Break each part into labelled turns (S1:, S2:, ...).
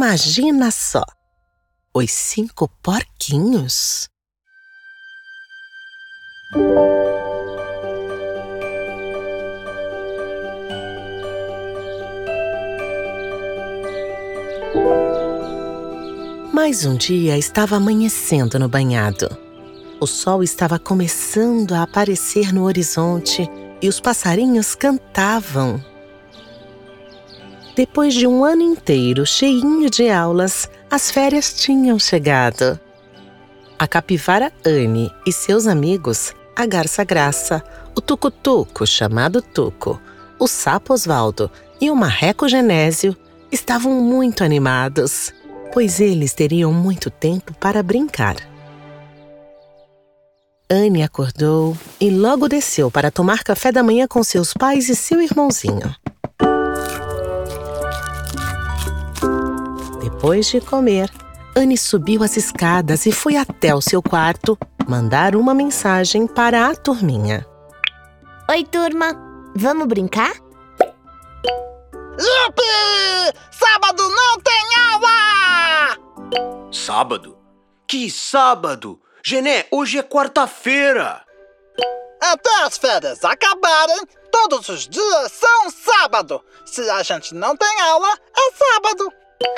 S1: Imagina só! Os 5 porquinhos. Mais um dia estava amanhecendo no banhado. O sol estava começando a aparecer no horizonte e os passarinhos cantavam. Depois de um ano inteiro cheinho de aulas, as férias tinham chegado. A capivara Anne e seus amigos, a garça Graça, o tucutuco chamado Tuco, o sapo Osvaldo e o marreco Genésio estavam muito animados, pois eles teriam muito tempo para brincar. Anne acordou e logo desceu para tomar café da manhã com seus pais e seu irmãozinho. Depois de comer, Anne subiu as escadas e foi até o seu quarto mandar uma mensagem para a turminha.
S2: Oi, turma. Vamos brincar?
S3: Yupi! Sábado não tem aula!
S4: Sábado? Que sábado? Gené, hoje é quarta-feira!
S3: Até as férias acabarem, todos os dias são sábado. Se a gente não tem aula, é sábado.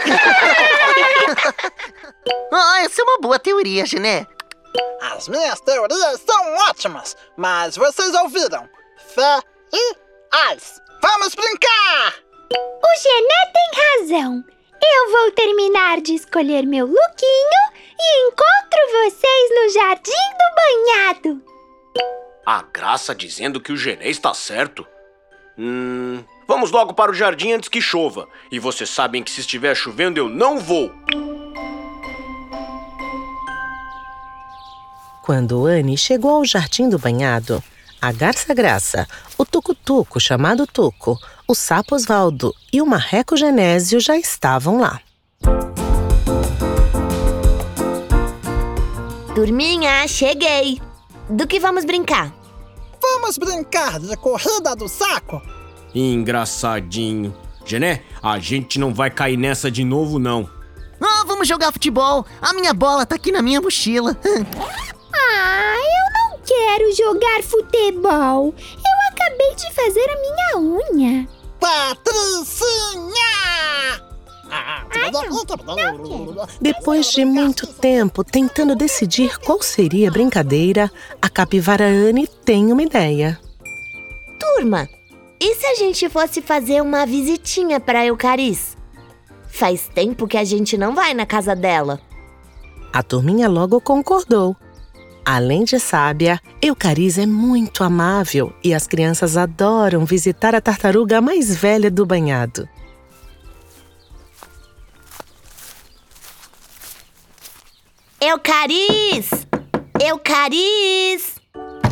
S5: Essa é uma boa teoria, Gené.
S3: As minhas teorias são ótimas, mas vocês ouviram. Fé e ais. Vamos brincar!
S6: O Gené tem razão. Eu vou terminar de escolher meu lookinho e encontro vocês no Jardim do Banhado.
S4: A Graça dizendo que o Gené está certo? Vamos logo para o jardim antes que chova. E vocês sabem que se estiver chovendo eu não vou.
S1: Quando Anne chegou ao Jardim do Banhado, a garça Graça, o tucutuco chamado Tuco, o sapo Osvaldo e o marreco Genésio já estavam lá.
S2: Turminha, cheguei. Do que vamos brincar?
S3: Vamos brincar de corrida do saco?
S4: Engraçadinho. Gené, a gente não vai cair nessa de novo, não.
S5: Vamos jogar futebol. A minha bola tá aqui na minha mochila.
S6: Eu não quero jogar futebol. Eu acabei de fazer a minha unha.
S3: Patricinha!
S1: Depois de muito tempo tentando decidir qual seria a brincadeira, a capivara Anne tem uma ideia.
S2: Turma, e se a gente fosse fazer uma visitinha para Eucaris? Faz tempo que a gente não vai na casa dela.
S1: A turminha logo concordou. Além de sábia, Eucaris é muito amável e as crianças adoram visitar a tartaruga mais velha do banhado.
S2: Eucaris! Eucaris!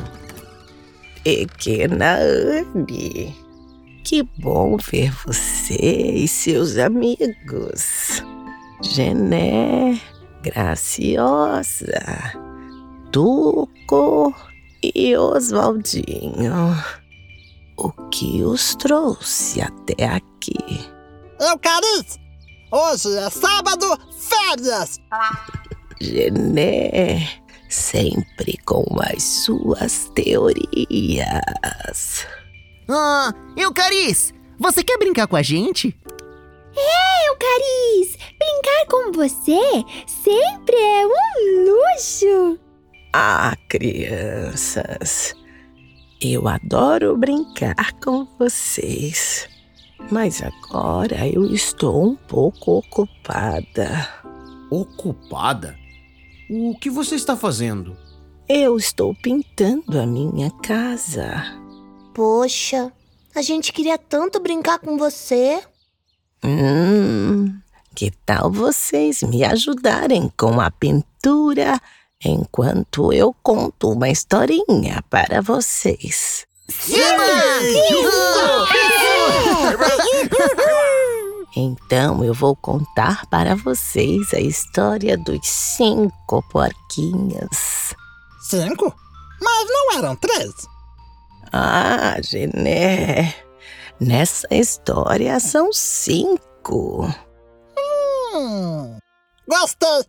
S1: Pequena Anne, que bom ver você e seus amigos. Gené, Graciosa, Tuco e Osvaldinho. O que os trouxe até aqui?
S3: Eucaris! Hoje é sábado, férias!
S1: Gené, sempre com as suas teorias.
S5: Eucaris, você quer brincar com a gente?
S6: Eucaris, brincar com você sempre é um luxo.
S1: Crianças, eu adoro brincar com vocês, mas agora eu estou um pouco ocupada.
S4: Ocupada? O que você está fazendo?
S1: Eu estou pintando a minha casa.
S2: Poxa, a gente queria tanto brincar com você.
S1: Que tal vocês me ajudarem com a pintura enquanto eu conto uma historinha para vocês? Então eu vou contar para vocês a história dos 5 porquinhos.
S3: 5? Mas não eram 3?
S1: Gené, nessa história são 5.
S3: Gostei.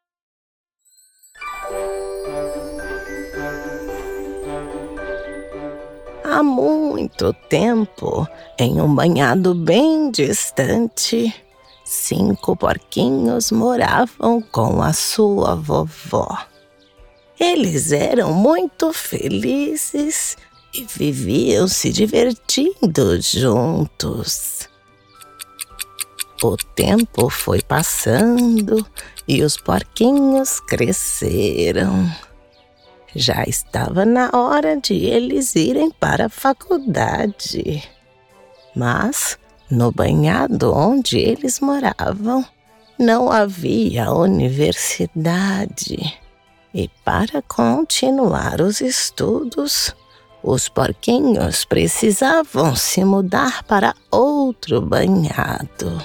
S1: Há muito tempo, em um banhado bem distante, 5 porquinhos moravam com a sua vovó. Eles eram muito felizes e viviam se divertindo juntos. O tempo foi passando e os porquinhos cresceram. Já estava na hora de eles irem para a faculdade. Mas, no banhado onde eles moravam, não havia universidade. E para continuar os estudos, os porquinhos precisavam se mudar para outro banhado.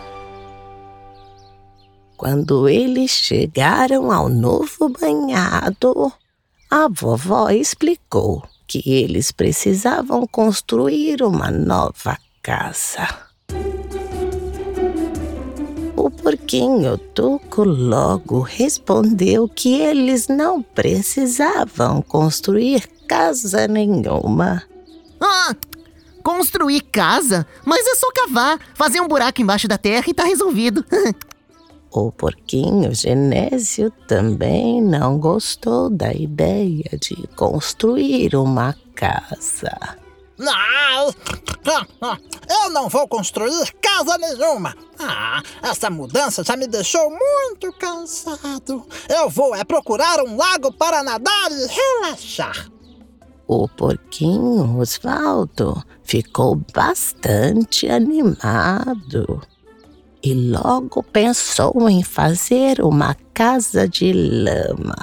S1: Quando eles chegaram ao novo banhado, a vovó explicou que eles precisavam construir uma nova casa. O porquinho Tuco logo respondeu que eles não precisavam construir casa nenhuma.
S5: Construir casa? Mas é só cavar, fazer um buraco embaixo da terra e tá resolvido.
S1: O porquinho Genésio também não gostou da ideia de construir uma casa.
S3: Não, eu não vou construir casa nenhuma. Essa mudança já me deixou muito cansado. Eu vou procurar um lago para nadar e relaxar.
S1: O porquinho Osvaldo ficou bastante animado e logo pensou em fazer uma casa de lama.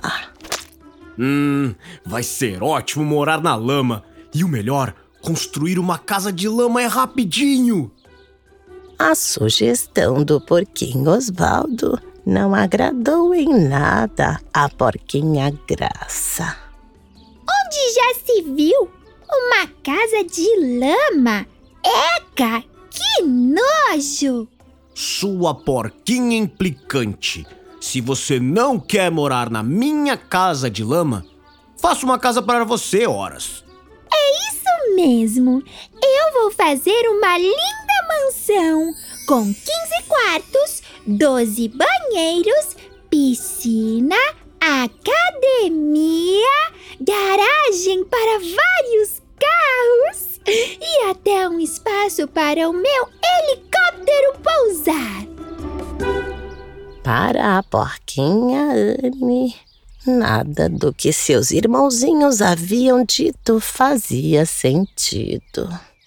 S4: Vai ser ótimo morar na lama. E o melhor, construir uma casa de lama é rapidinho.
S1: A sugestão do porquinho Osvaldo não agradou em nada a porquinha Graça.
S6: Onde já se viu uma casa de lama? Eca, que nojo!
S4: Sua porquinha implicante. Se você não quer morar na minha casa de lama, faça uma casa para você, Horas.
S6: É isso mesmo. Eu vou fazer uma linda mansão com 15 quartos, 12 banheiros, piscina, academia, garagem para vários carros e até um espaço para o meu helicóptero pousar.
S1: Para a porquinha Anne, nada do que seus irmãozinhos haviam dito fazia sentido.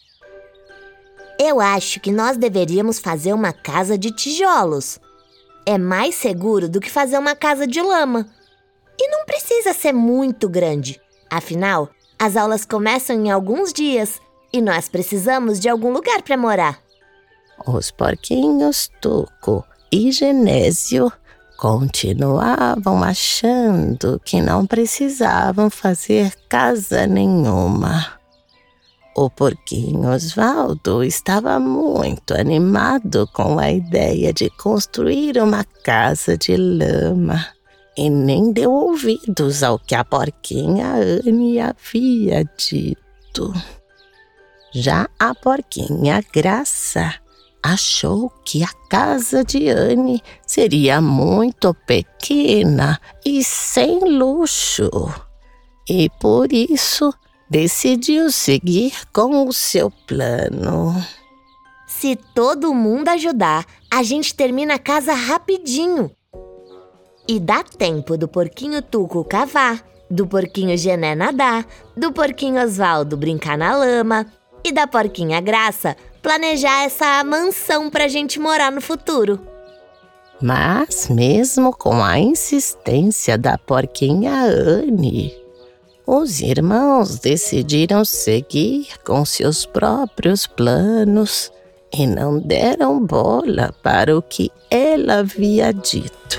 S2: Eu acho que nós deveríamos fazer uma casa de tijolos. É mais seguro do que fazer uma casa de lama. E não precisa ser muito grande. Afinal, as aulas começam em alguns dias e nós precisamos de algum lugar para morar.
S1: Os porquinhos Tuco e Genésio continuavam achando que não precisavam fazer casa nenhuma. O porquinho Osvaldo estava muito animado com a ideia de construir uma casa de lama e nem deu ouvidos ao que a porquinha Anne havia dito. Já a porquinha Graça achou que a casa de Anne seria muito pequena e sem luxo, e por isso decidiu seguir com o seu plano.
S2: Se todo mundo ajudar, a gente termina a casa rapidinho. E dá tempo do porquinho Tuco cavar, do porquinho Gené nadar, do porquinho Osvaldo brincar na lama e da porquinha Graça planejar essa mansão pra gente morar no futuro.
S1: Mas mesmo com a insistência da porquinha Anne, os irmãos decidiram seguir com seus próprios planos e não deram bola para o que ela havia dito.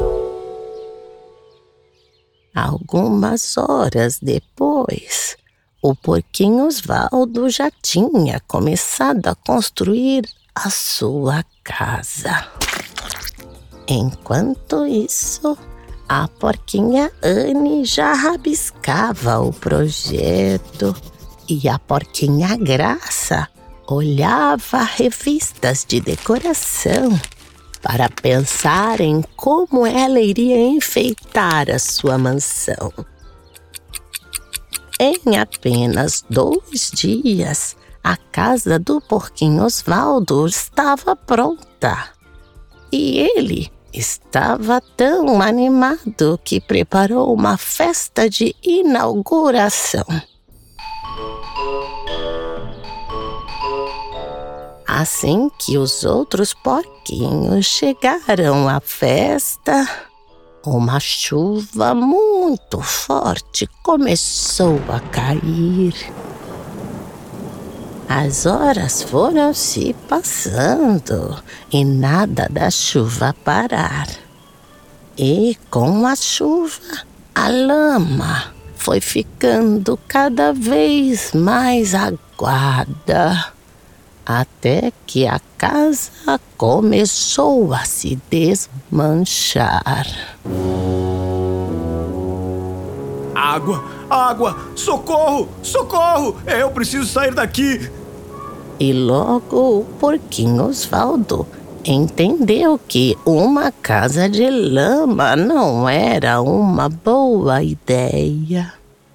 S1: Algumas horas depois, o porquinho Osvaldo já tinha começado a construir a sua casa. Enquanto isso, a porquinha Anne já rabiscava o projeto e a porquinha Graça olhava revistas de decoração para pensar em como ela iria enfeitar a sua mansão. Em apenas 2 dias, a casa do porquinho Osvaldo estava pronta. E ele estava tão animado que preparou uma festa de inauguração. Assim que os outros porquinhos chegaram à festa, uma chuva muito forte começou a cair. As horas foram se passando e nada da chuva parar. E com a chuva, a lama foi ficando cada vez mais aguada, até que a casa começou a se desmanchar.
S4: Água! Água! Socorro! Socorro! Eu preciso sair daqui!
S1: E logo o porquinho Osvaldo entendeu que uma casa de lama não era uma boa ideia.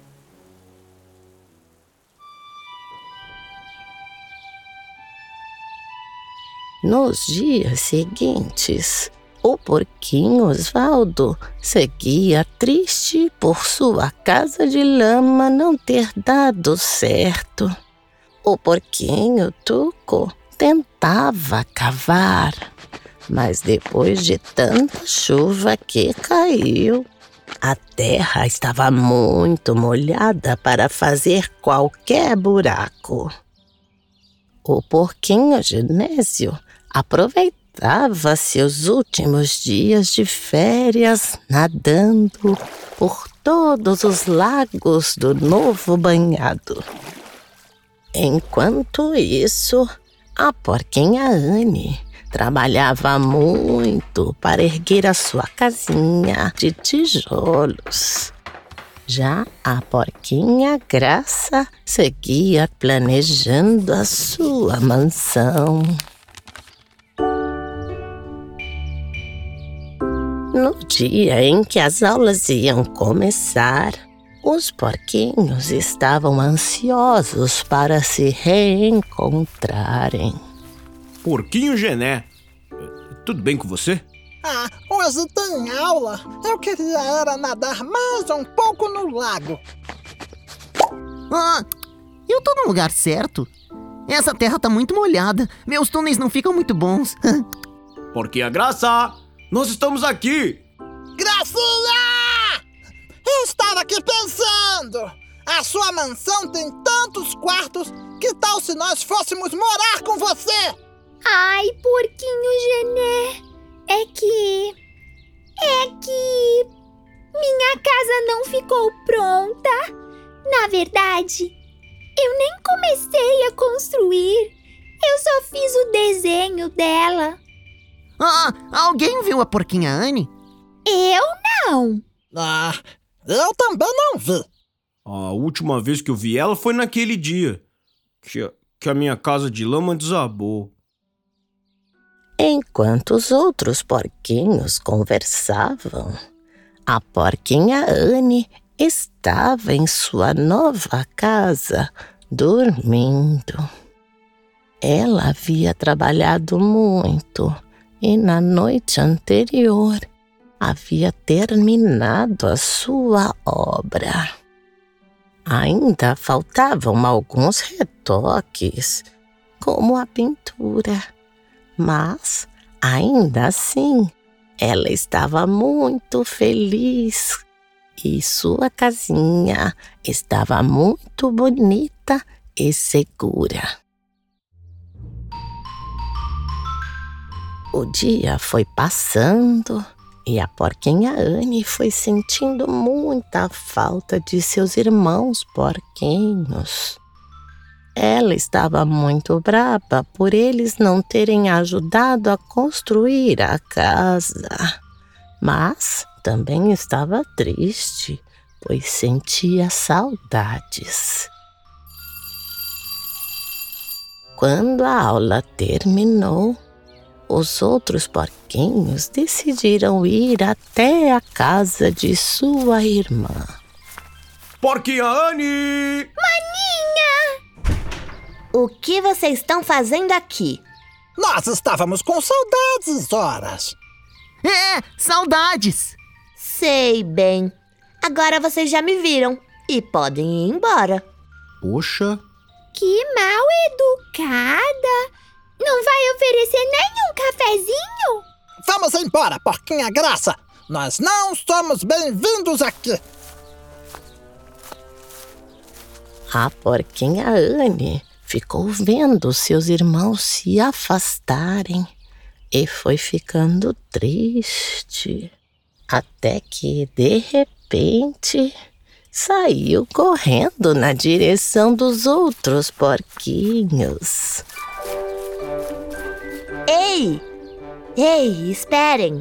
S1: Nos dias seguintes, o porquinho Osvaldo seguia triste por sua casa de lama não ter dado certo. O porquinho Tuco tentava cavar, mas depois de tanta chuva que caiu, a terra estava muito molhada para fazer qualquer buraco. O porquinho Genésio aproveitava seus últimos dias de férias nadando por todos os lagos do Novo Banhado. Enquanto isso, a porquinha Anne trabalhava muito para erguer a sua casinha de tijolos. Já a porquinha Graça seguia planejando a sua mansão. No dia em que as aulas iam começar, os porquinhos estavam ansiosos para se reencontrarem.
S4: Porquinho Gené, tudo bem com você?
S3: Hoje tem aula. Eu queria era nadar mais um pouco no lago.
S5: Eu tô no lugar certo. Essa terra tá muito molhada. Meus túneis não ficam muito bons.
S4: Porquinha Graça, nós estamos aqui!
S3: Gracinha! Eu estava aqui pensando. A sua mansão tem tantos quartos. Que tal se nós fôssemos morar com você?
S6: Ai, porquinho Gené, é que minha casa não ficou pronta. Na verdade, eu nem comecei a construir. Eu só fiz o desenho dela.
S5: Alguém viu a porquinha Anne?
S6: Eu não.
S3: Eu também não vi.
S4: A última vez que eu vi ela foi naquele dia que a minha casa de lama desabou.
S1: Enquanto os outros porquinhos conversavam, a porquinha Anne estava em sua nova casa, dormindo. Ela havia trabalhado muito e na noite anterior havia terminado a sua obra. Ainda faltavam alguns retoques, como a pintura. Mas, ainda assim, ela estava muito feliz e sua casinha estava muito bonita e segura. O dia foi passando e a porquinha Anne foi sentindo muita falta de seus irmãos porquinhos. Ela estava muito brava por eles não terem ajudado a construir a casa. Mas também estava triste, pois sentia saudades. Quando a aula terminou, os outros porquinhos decidiram ir até a casa de sua irmã.
S4: Porquinha Anne!
S2: O que vocês estão fazendo aqui?
S3: Nós estávamos com saudades, horas.
S5: Saudades!
S2: Sei bem. Agora vocês já me viram e podem ir embora.
S4: Poxa,
S6: Que mal educada! Não vai oferecer nenhum cafezinho?
S3: Vamos embora, porquinha Graça. Nós não somos bem-vindos aqui.
S1: A porquinha Anne ficou vendo seus irmãos se afastarem e foi ficando triste. Até que, de repente, saiu correndo na direção dos outros porquinhos.
S2: Ei! Ei, esperem!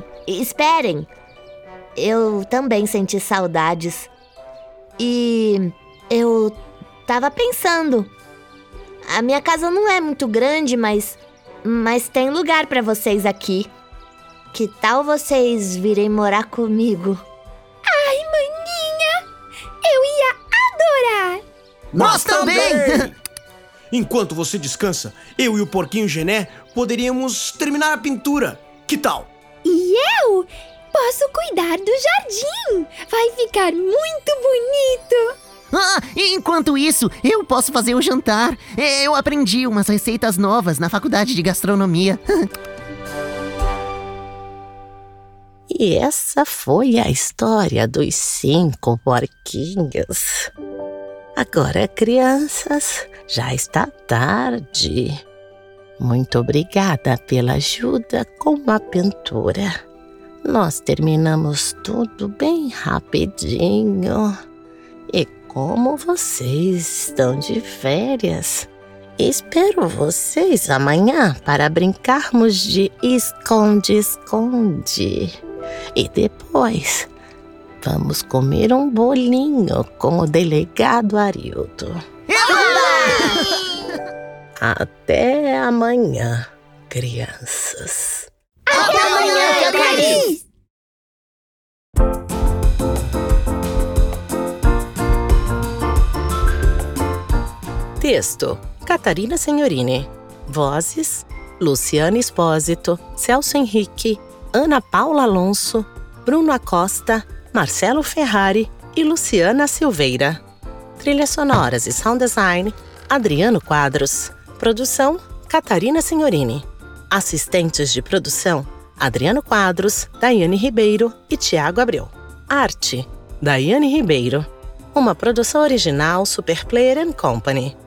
S2: Eu também senti saudades. E eu tava pensando. A minha casa não é muito grande, mas tem lugar pra vocês aqui. Que tal vocês virem morar comigo?
S6: Ai, maninha! Eu ia adorar!
S5: Nós também!
S4: Enquanto você descansa, eu e o porquinho Gené poderíamos terminar a pintura. Que tal?
S6: E eu posso cuidar do jardim! Vai ficar muito bonito!
S5: E enquanto isso, eu posso fazer o jantar. Eu aprendi umas receitas novas na faculdade de gastronomia.
S1: E essa foi a história dos 5 porquinhos. Agora, crianças, já está tarde. Muito obrigada pela ajuda com a pintura. Nós terminamos tudo bem rapidinho. E como vocês estão de férias, espero vocês amanhã para brincarmos de esconde-esconde. E depois, vamos comer um bolinho com o delegado Arildo. Até amanhã, crianças.
S6: Até amanhã, Teocallis!
S1: Texto: Catarina Senhorini. Vozes: Luciana Espósito, Celso Henrique, Ana Paula Alonso, Bruno Acosta, Marcelo Ferrari e Luciana Silveira. Trilhas sonoras e sound design: Adriano Quadros. Produção: Catarina Senhorini. Assistentes de produção: Adriano Quadros, Daiane Ribeiro e Tiago Abreu. Arte: Daiane Ribeiro. Uma produção original Superplayer & Company.